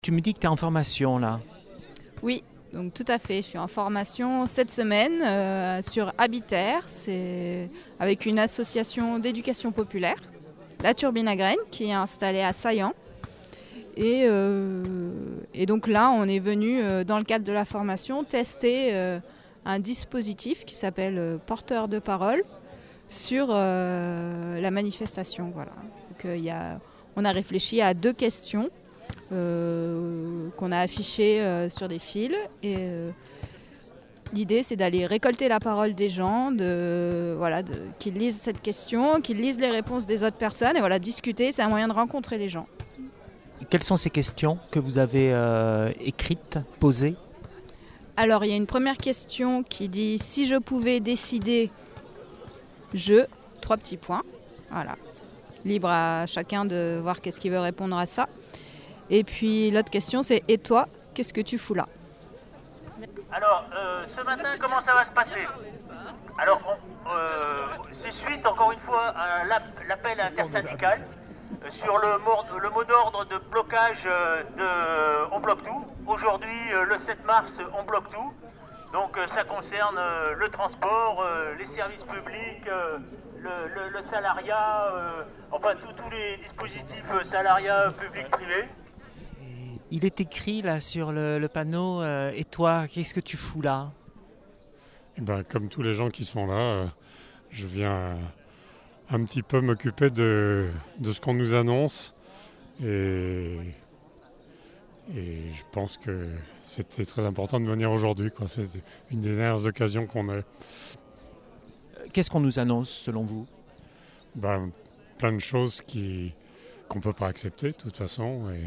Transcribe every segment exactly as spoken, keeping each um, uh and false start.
Tu me dis que tu es en formation là. Oui, donc tout à fait. Je suis en formation cette semaine euh, sur Habiter, c'est avec une association d'éducation populaire, la Turbine à Graines, qui est installée à Saillant. Et, euh, et donc là, on est venu, euh, dans le cadre de la formation, tester euh, un dispositif qui s'appelle euh, Porteur de parole sur euh, la manifestation. Voilà. Donc, euh, y a, on a réfléchi à deux questions. Euh, qu'on a affiché euh, sur des fils et euh, l'idée c'est d'aller récolter la parole des gens, de, voilà, de, qu'ils lisent cette question, qu'ils lisent les réponses des autres personnes et voilà, discuter, c'est un moyen de rencontrer les gens. Quelles sont ces questions que vous avez euh, écrites, posées? Alors il y a une première question qui dit si je pouvais décider, je, trois petits points, voilà, libre à chacun de voir qu'est-ce qu'il veut répondre à ça. Et puis l'autre question c'est et toi, qu'est-ce que tu fous là? Alors, euh, ce matin, comment ça va se passer? Alors, on, euh, c'est suite, encore une fois, à l'appel intersyndical euh, sur le, mot, le mot d'ordre de blocage euh, de On bloque tout. Aujourd'hui, euh, le sept mars, on bloque tout. Donc, euh, ça concerne euh, le transport, euh, les services publics, euh, le, le, le salariat, euh, enfin, tous les dispositifs euh, salariat public-privé. Il est écrit là sur le, le panneau euh, et toi, qu'est-ce que tu fous là? Eh ben, comme tous les gens qui sont là, euh, je viens euh, un petit peu m'occuper de, de ce qu'on nous annonce et, et je pense que c'était très important de venir aujourd'hui, quoi. C'est une des dernières occasions qu'on a. Qu'est-ce qu'on nous annonce selon vous? Ben, plein de choses qui, qu'on ne peut pas accepter de toute façon. Et,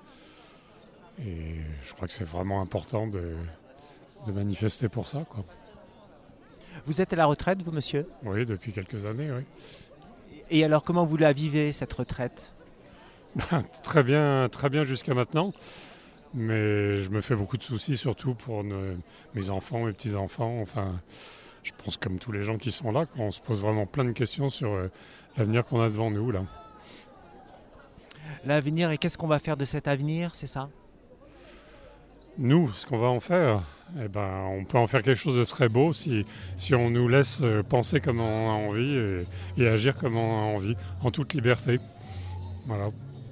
Et je crois que c'est vraiment important de, de manifester pour ça, quoi. Vous êtes à la retraite, vous, monsieur? Oui, depuis quelques années, oui. Et alors, comment vous la vivez, cette retraite? Ben, très bien, très bien jusqu'à maintenant. Mais je me fais beaucoup de soucis, surtout pour ne, mes enfants, mes petits-enfants. Enfin, je pense comme tous les gens qui sont là, qu'on se pose vraiment plein de questions sur euh, l'avenir qu'on a devant nous, là. L'avenir, et qu'est-ce qu'on va faire de cet avenir, c'est ça? Nous, ce qu'on va en faire, eh ben, on peut en faire quelque chose de très beau si, si on nous laisse penser comme on a envie et, et agir comme on a envie, en toute liberté. Voilà.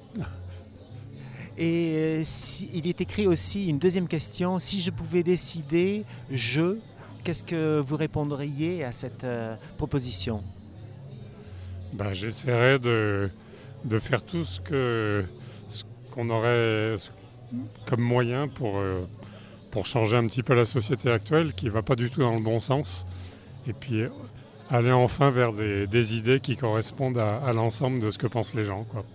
Et euh, si, il est écrit aussi une deuxième question, si je pouvais décider, je, qu'est-ce que vous répondriez à cette euh, proposition? Ben, j'essaierai de, de faire tout ce, que, ce qu'on aurait comme moyen pour, euh, pour changer un petit peu la société actuelle qui ne va pas du tout dans le bon sens. Et puis euh, aller enfin vers des, des idées qui correspondent à, à l'ensemble de ce que pensent les gens, quoi.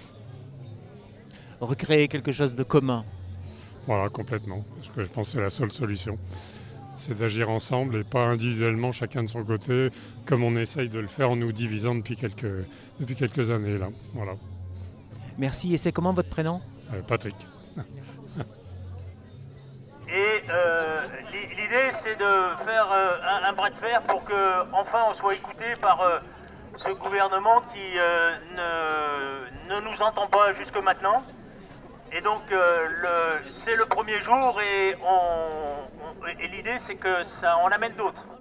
Recréer quelque chose de commun. Voilà, complètement. Parce que je pense que c'est la seule solution. C'est d'agir ensemble et pas individuellement, chacun de son côté, comme on essaye de le faire en nous divisant depuis quelques, depuis quelques années, là. Voilà. Merci. Et c'est comment votre prénom? Euh, Patrick. Et euh, l'idée, c'est de faire euh, un, un bras de fer pour qu'enfin on soit écouté par euh, ce gouvernement qui euh, ne, ne nous entend pas jusque maintenant. Et donc, euh, le, c'est le premier jour et, on, on, et l'idée, c'est que ça en amène d'autres.